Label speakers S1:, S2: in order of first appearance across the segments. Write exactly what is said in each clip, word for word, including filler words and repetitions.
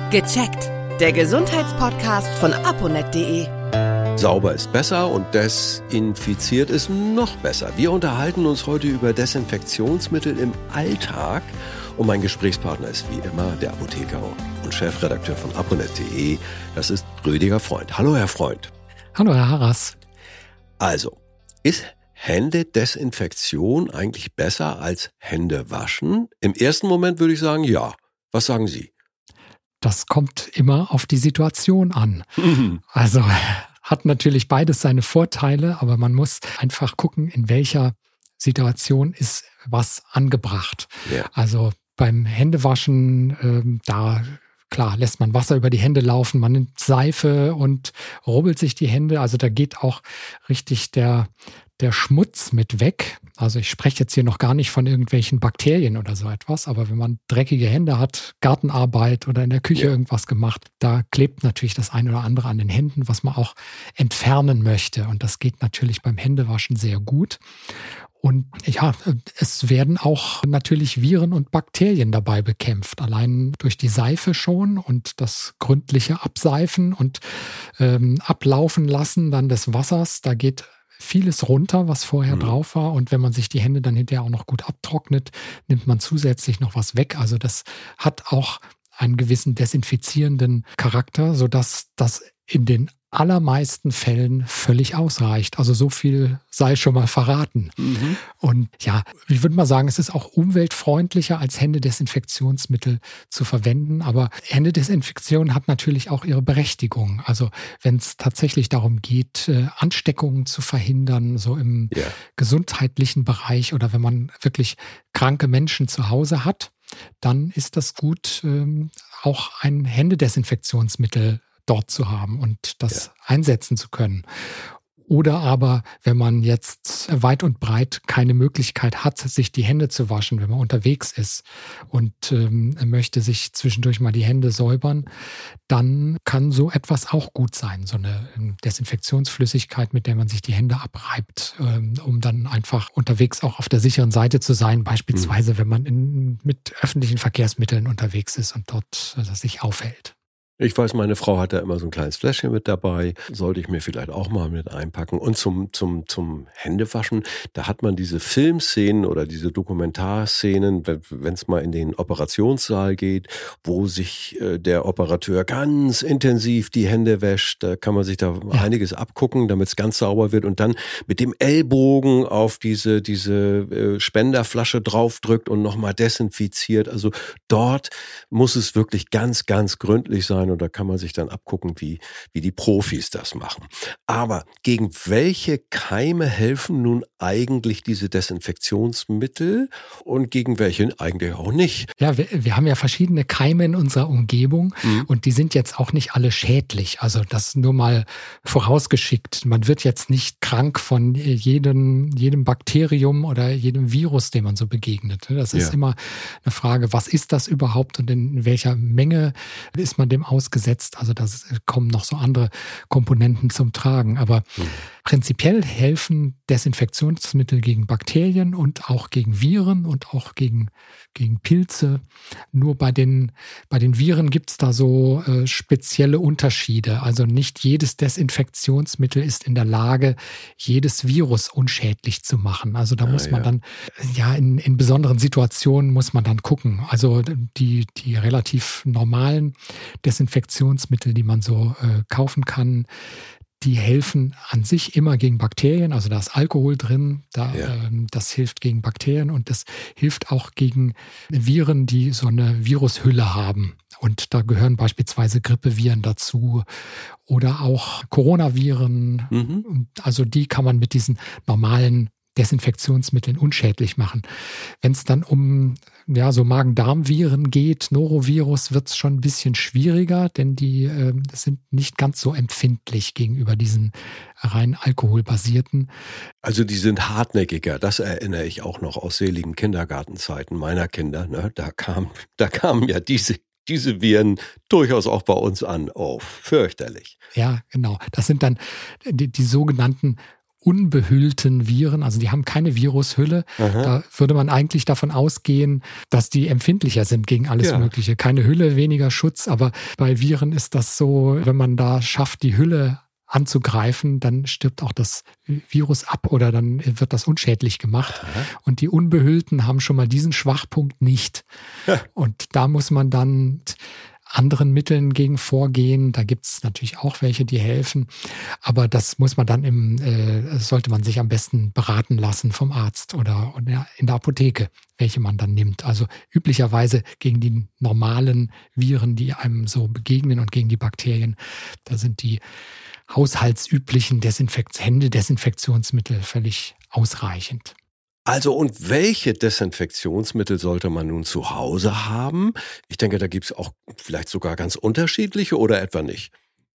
S1: Gecheckt. Der Gesundheitspodcast von aponet punkt de.
S2: Sauber ist besser und desinfiziert ist noch besser. Wir unterhalten uns heute über Desinfektionsmittel im Alltag. Und mein Gesprächspartner ist wie immer der Apotheker und Chefredakteur von aponet punkt de. Das ist Rüdiger Freund. Hallo, Herr Freund.
S3: Hallo, Herr Harras.
S2: Also, ist Händedesinfektion eigentlich besser als Hände waschen? Im ersten Moment würde ich sagen, ja. Was sagen Sie?
S3: Das kommt immer auf die Situation an. Mhm. Also hat natürlich beides seine Vorteile, aber man muss einfach gucken, in welcher Situation ist was angebracht. Ja. Also beim Händewaschen, ähm, da klar, lässt man Wasser über die Hände laufen, man nimmt Seife und rubbelt sich die Hände. Also da geht auch richtig der der Schmutz mit weg. Also ich spreche jetzt hier noch gar nicht von irgendwelchen Bakterien oder so etwas, aber wenn man dreckige Hände hat, Gartenarbeit oder in der Küche ja. irgendwas gemacht, da klebt natürlich das eine oder andere an den Händen, was man auch entfernen möchte. Und das geht natürlich beim Händewaschen sehr gut. Und ja, es werden auch natürlich Viren und Bakterien dabei bekämpft. Allein durch die Seife schon und das gründliche Abseifen und ähm, Ablaufen lassen dann des Wassers, da geht vieles runter, was vorher mhm. drauf war. Und wenn man sich die Hände dann hinterher auch noch gut abtrocknet, nimmt man zusätzlich noch was weg. Also das hat auch einen gewissen desinfizierenden Charakter, sodass das in den allermeisten Fällen völlig ausreicht. Also so viel sei schon mal verraten. Mhm. Und ja, ich würde mal sagen, es ist auch umweltfreundlicher, als Händedesinfektionsmittel zu verwenden. Aber Händedesinfektion hat natürlich auch ihre Berechtigung. Also wenn es tatsächlich darum geht, Ansteckungen zu verhindern, so im yeah. gesundheitlichen Bereich oder wenn man wirklich kranke Menschen zu Hause hat, dann ist das gut, auch ein Händedesinfektionsmittel dort zu haben und das ja. einsetzen zu können. Oder aber, wenn man jetzt weit und breit keine Möglichkeit hat, sich die Hände zu waschen, wenn man unterwegs ist und ähm, möchte sich zwischendurch mal die Hände säubern, dann kann so etwas auch gut sein. So eine Desinfektionsflüssigkeit, mit der man sich die Hände abreibt, ähm, um dann einfach unterwegs auch auf der sicheren Seite zu sein. Beispielsweise, mhm. wenn man in, mit öffentlichen Verkehrsmitteln unterwegs ist und dort also sich aufhält.
S2: Ich weiß, meine Frau hat da immer so ein kleines Fläschchen mit dabei. Sollte ich mir vielleicht auch mal mit einpacken. Und zum, zum, zum Händewaschen, da hat man diese Filmszenen oder diese Dokumentarszenen, wenn es mal in den Operationssaal geht, wo sich äh, der Operateur ganz intensiv die Hände wäscht. Da kann man sich da ja. einiges abgucken, damit es ganz sauber wird. Und dann mit dem Ellbogen auf diese, diese äh, Spenderflasche draufdrückt und nochmal desinfiziert. Also dort muss es wirklich ganz, ganz gründlich sein. Und da kann man sich dann abgucken, wie, wie die Profis das machen. Aber gegen welche Keime helfen nun eigentlich diese Desinfektionsmittel und gegen welche eigentlich auch nicht?
S3: Ja, wir, wir haben ja verschiedene Keime in unserer Umgebung mhm. und die sind jetzt auch nicht alle schädlich. Also das nur mal vorausgeschickt. Man wird jetzt nicht krank von jedem, jedem Bakterium oder jedem Virus, dem man so begegnet. Das ist ja. immer eine Frage, was ist das überhaupt und in welcher Menge ist man dem ausgesetzt? ausgesetzt. Also da kommen noch so andere Komponenten zum Tragen. Aber mhm. prinzipiell helfen Desinfektionsmittel gegen Bakterien und auch gegen Viren und auch gegen, gegen Pilze. Nur bei den, bei den Viren gibt es da so äh, spezielle Unterschiede. Also nicht jedes Desinfektionsmittel ist in der Lage, jedes Virus unschädlich zu machen. Also da ah, muss man ja. dann, ja, in, in besonderen Situationen muss man dann gucken. Also die, die relativ normalen Desinfektionsmittel, die man so äh, kaufen kann, die helfen an sich immer gegen Bakterien. Also da ist Alkohol drin, da, ja. ähm, das hilft gegen Bakterien und das hilft auch gegen Viren, die so eine Virushülle haben. Und da gehören beispielsweise Grippeviren dazu oder auch Coronaviren. Mhm. Also die kann man mit diesen normalen Desinfektionsmitteln unschädlich machen. Wenn es dann um ja, so Magen-Darm-Viren geht, Norovirus, wird es schon ein bisschen schwieriger, denn die äh, sind nicht ganz so empfindlich gegenüber diesen rein alkoholbasierten.
S2: Also die sind hartnäckiger, das erinnere ich auch noch aus seligen Kindergartenzeiten meiner Kinder. Ne? Da kam, da kamen ja diese diese Viren durchaus auch bei uns an. Oh, fürchterlich.
S3: Ja, genau. Das sind dann die, die sogenannten unbehüllten Viren, also die haben keine Virushülle. Aha. Da würde man eigentlich davon ausgehen, dass die empfindlicher sind gegen alles ja. Mögliche. Keine Hülle, weniger Schutz, aber bei Viren ist das so, wenn man da schafft, die Hülle anzugreifen, dann stirbt auch das Virus ab oder dann wird das unschädlich gemacht. Aha. Und die Unbehüllten haben schon mal diesen Schwachpunkt nicht. Ja. Und da muss man dann anderen Mitteln gegen vorgehen. Da gibt es natürlich auch welche, die helfen. Aber das muss man dann im, äh, sollte man sich am besten beraten lassen vom Arzt oder in der Apotheke, welche man dann nimmt. Also üblicherweise gegen die normalen Viren, die einem so begegnen und gegen die Bakterien, da sind die haushaltsüblichen Desinfekt- Hände-Desinfektionsmittel völlig ausreichend.
S2: Also und welche Desinfektionsmittel sollte man nun zu Hause haben? Ich denke, da gibt es auch vielleicht sogar ganz unterschiedliche oder etwa nicht?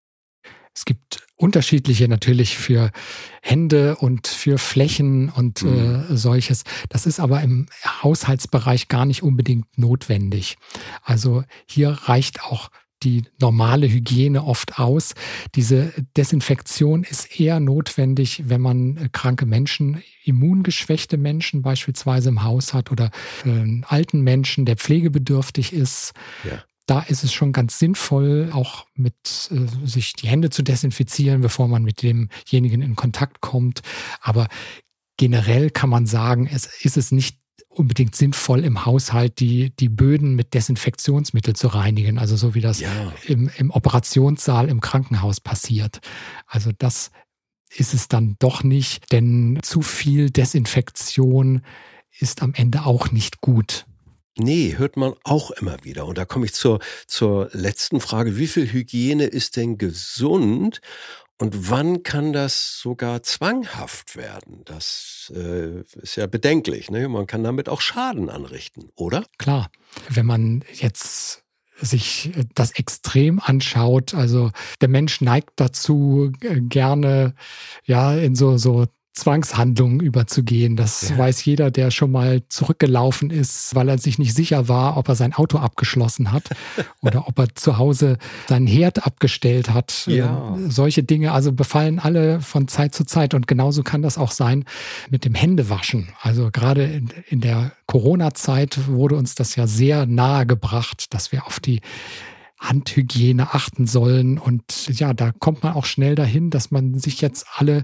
S3: Es gibt unterschiedliche natürlich für Hände und für Flächen und mhm. äh, solches. Das ist aber im Haushaltsbereich gar nicht unbedingt notwendig. Also hier reicht auch die normale Hygiene oft aus. Diese Desinfektion ist eher notwendig, wenn man kranke Menschen, immungeschwächte Menschen beispielsweise im Haus hat oder einen alten Menschen, der pflegebedürftig ist. Ja. Da ist es schon ganz sinnvoll, auch mit äh, sich die Hände zu desinfizieren, bevor man mit demjenigen in Kontakt kommt. Aber generell kann man sagen, es ist es nicht unbedingt sinnvoll, im Haushalt die, die Böden mit Desinfektionsmittel zu reinigen. Also so wie das ja. im, im Operationssaal im Krankenhaus passiert. Also das ist es dann doch nicht, denn zu viel Desinfektion ist am Ende auch nicht gut.
S2: Nee, hört man auch immer wieder. Und da komme ich zur, zur letzten Frage. Wie viel Hygiene ist denn gesund? Und wann kann das sogar zwanghaft werden? Das äh, ist ja bedenklich, ne? Man kann damit auch Schaden anrichten, oder?
S3: Klar, wenn man jetzt sich das Extrem anschaut, also der Mensch neigt dazu, gerne ja in so so Zwangshandlungen überzugehen. Das ja. weiß jeder, der schon mal zurückgelaufen ist, weil er sich nicht sicher war, ob er sein Auto abgeschlossen hat oder ob er zu Hause seinen Herd abgestellt hat.
S2: Ja.
S3: Solche Dinge, also befallen alle von Zeit zu Zeit. Und genauso kann das auch sein mit dem Händewaschen. Also gerade in, in der Corona-Zeit wurde uns das ja sehr nahe gebracht, dass wir auf die Handhygiene achten sollen. Und ja, da kommt man auch schnell dahin, dass man sich jetzt alle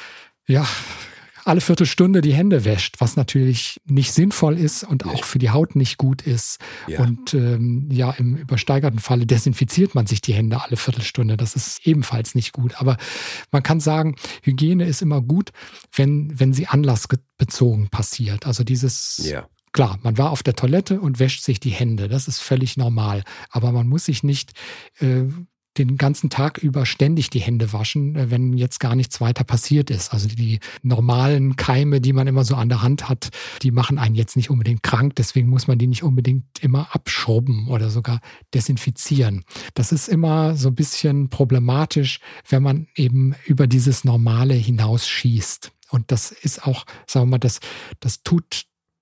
S3: ja, alle Viertelstunde die Hände wäscht, was natürlich nicht sinnvoll ist und auch für die Haut nicht gut ist. Ja. Und ähm, ja, im übersteigerten Falle desinfiziert man sich die Hände alle Viertelstunde. Das ist ebenfalls nicht gut. Aber man kann sagen, Hygiene ist immer gut, wenn, wenn sie anlassbezogen passiert. Also dieses... Ja. Klar, man war auf der Toilette und wäscht sich die Hände. Das ist völlig normal. Aber man muss sich nicht äh, den ganzen Tag über ständig die Hände waschen, wenn jetzt gar nichts weiter passiert ist. Also die normalen Keime, die man immer so an der Hand hat, die machen einen jetzt nicht unbedingt krank. Deswegen muss man die nicht unbedingt immer abschrubben oder sogar desinfizieren. Das ist immer so ein bisschen problematisch, wenn man eben über dieses Normale hinausschießt. Und das ist auch, sagen wir mal, das, das tut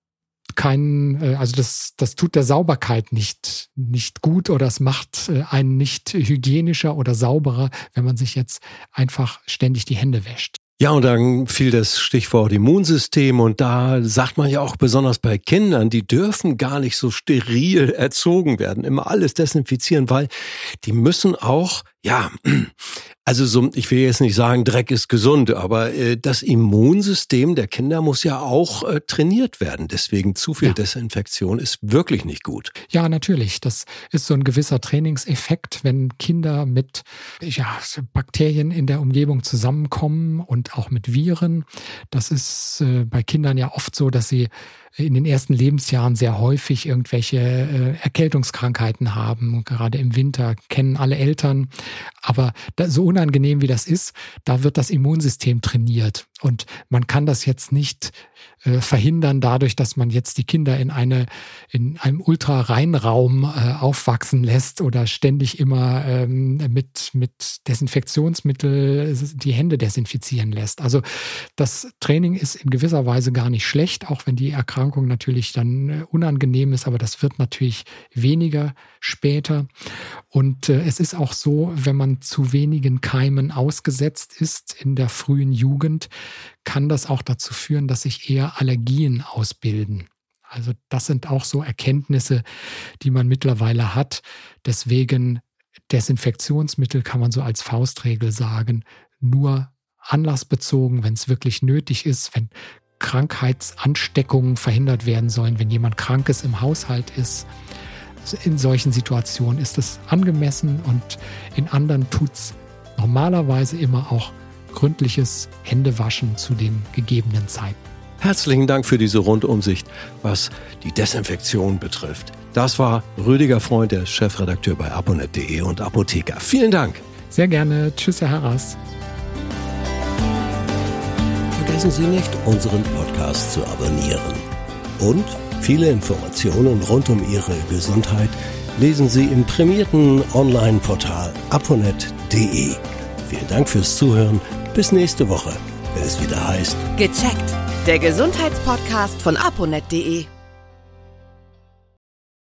S3: keinen, also das, das tut der Sauberkeit nicht, nicht gut oder es macht einen nicht hygienischer oder sauberer, wenn man sich jetzt einfach ständig die Hände wäscht.
S2: Ja, und dann fiel das Stichwort Immunsystem und da sagt man ja auch besonders bei Kindern, die dürfen gar nicht so steril erzogen werden, immer alles desinfizieren, weil die müssen auch, ja, also so, ich will jetzt nicht sagen, Dreck ist gesund, aber äh, das Immunsystem der Kinder muss ja auch äh, trainiert werden. Deswegen zu viel ja. Desinfektion ist wirklich nicht gut.
S3: Ja, natürlich. Das ist so ein gewisser Trainingseffekt, wenn Kinder mit ja, Bakterien in der Umgebung zusammenkommen und auch mit Viren. Das ist äh, bei Kindern ja oft so, dass sie in den ersten Lebensjahren sehr häufig irgendwelche äh, Erkältungskrankheiten haben. Gerade im Winter kennen alle Eltern. Aber da, so unangenehm wie das ist, da wird das Immunsystem trainiert. Und man kann das jetzt nicht äh, verhindern dadurch, dass man jetzt die Kinder in eine in einem Ultra-Reinraum äh, aufwachsen lässt oder ständig immer ähm, mit mit Desinfektionsmittel die Hände desinfizieren lässt. Also das Training ist in gewisser Weise gar nicht schlecht, auch wenn die Erkrankung natürlich dann äh, unangenehm ist, aber das wird natürlich weniger später. Und äh, es ist auch so, wenn man zu wenigen Keimen ausgesetzt ist in der frühen Jugend, kann das auch dazu führen, dass sich eher Allergien ausbilden. Also das sind auch so Erkenntnisse, die man mittlerweile hat. Deswegen Desinfektionsmittel kann man so als Faustregel sagen, nur anlassbezogen, wenn es wirklich nötig ist, wenn Krankheitsansteckungen verhindert werden sollen, wenn jemand Krankes im Haushalt ist. Also in solchen Situationen ist es angemessen und in anderen tut es normalerweise immer auch gründliches Händewaschen zu den gegebenen Zeiten.
S2: Herzlichen Dank für diese Rundumsicht, was die Desinfektion betrifft. Das war Rüdiger Freund, der Chefredakteur bei aponet punkt de und Apotheker. Vielen Dank.
S3: Sehr gerne. Tschüss, Herr Harras.
S4: Vergessen Sie nicht, unseren Podcast zu abonnieren. Und viele Informationen rund um Ihre Gesundheit lesen Sie im prämierten Online-Portal aponet punkt de. Vielen Dank fürs Zuhören. Bis nächste Woche, wenn es wieder heißt
S1: Gecheckt. Der Gesundheitspodcast von aponet punkt de.